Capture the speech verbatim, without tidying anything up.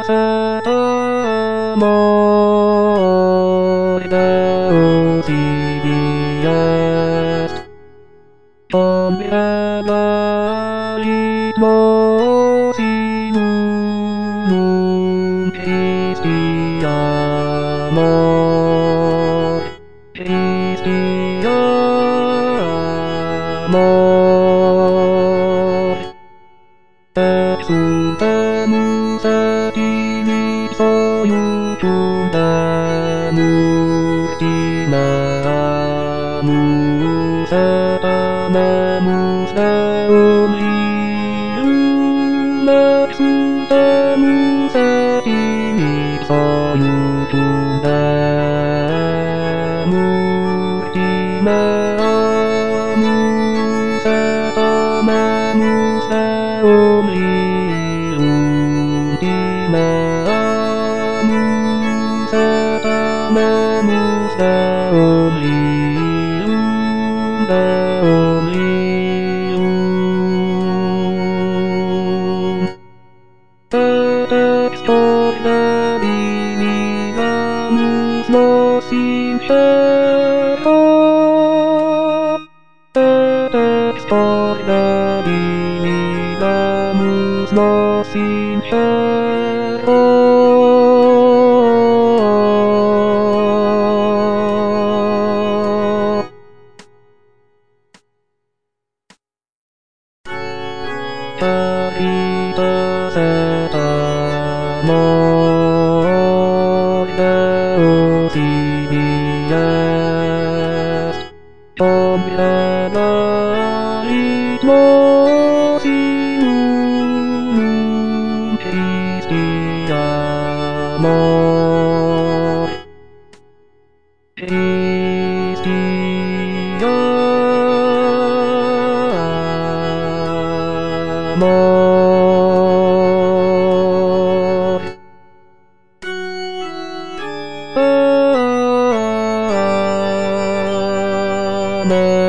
せた思い出を知り得ず飛び上がりもしぬんきしやもきしやもえすてむせきにそうゆくねむきなむせためむせをみるめすてむせきにそうゆくねむきなむせためむせをみるきなむせためむせをみるめをみる出てきといでびにがむのしへろ出てきといでびにがむのしへろやり出せた思い出を知り得ず飛び上がりもしぬきしやもきしやもあめ